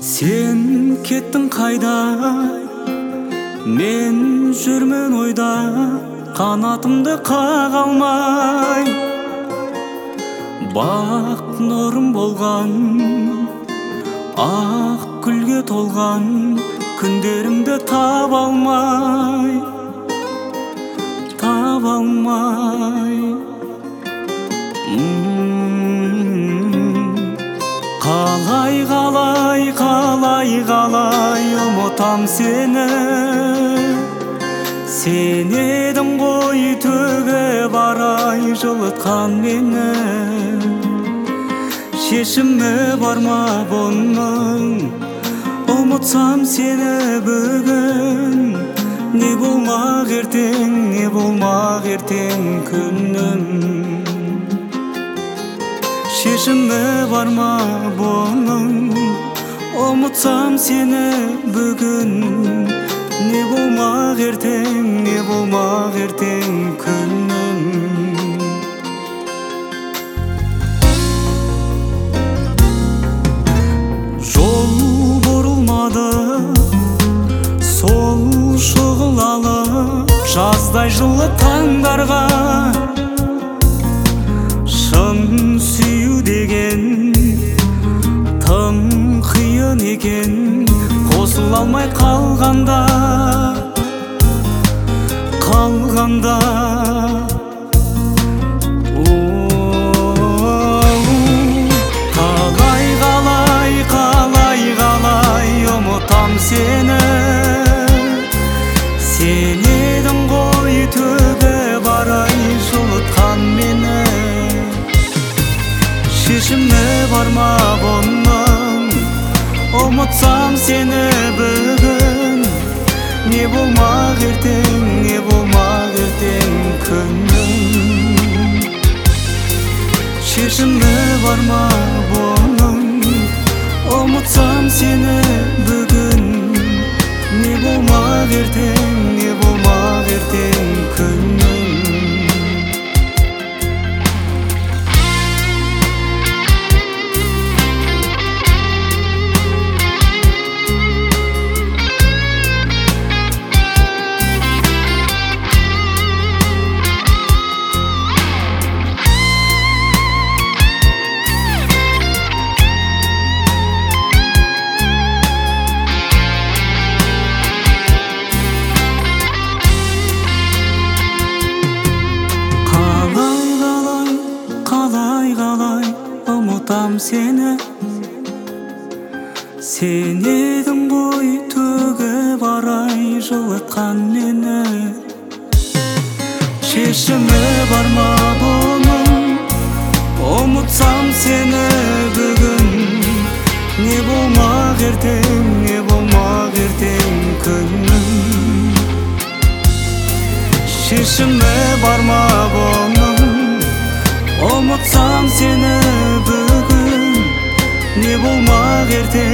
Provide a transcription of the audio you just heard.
Сен кеттің қайда, мен жүрмін ойда, қанатымды қаға алмай. Бақ нұрым болған, ақ гүлге толған, күндерімді таба алмай. Қалай ұмытам сені. Сен едің ғой төге барай жылытқан мені. Шешімі бар ма бұның, ұмытсам сені бүгін. Не болмақ ертең күнім. Шешімі бар ма бұның, ұмытсам сені бүгін. Не болмақ ертең күнім. Жол бұрылмады, сол шұғылалы жаздай жылы таңдарға. Шын сүю деген тым қиын екен, қосыла алмай қалғанда. Қалай ұмытам сені. Сен едің ғой төге барай жылытқан мені. Шешімі бар ма бұның, ұмытсам сені бүгін. Не болмақ ертең күнім. Шешімі бар ма бұның, ұмытсам сені бүгін. Не болмақ ертең күнім. Қалай ұмытам сені. Сен едің ғой төге барай жылытқан мені. Шешімі бар ма бұның, ұмытсам сені бүгін. Не болмақ ертең күнім. Шешімі бар ма бұның, ұмытсам сені бүгін. Не болмақ ертең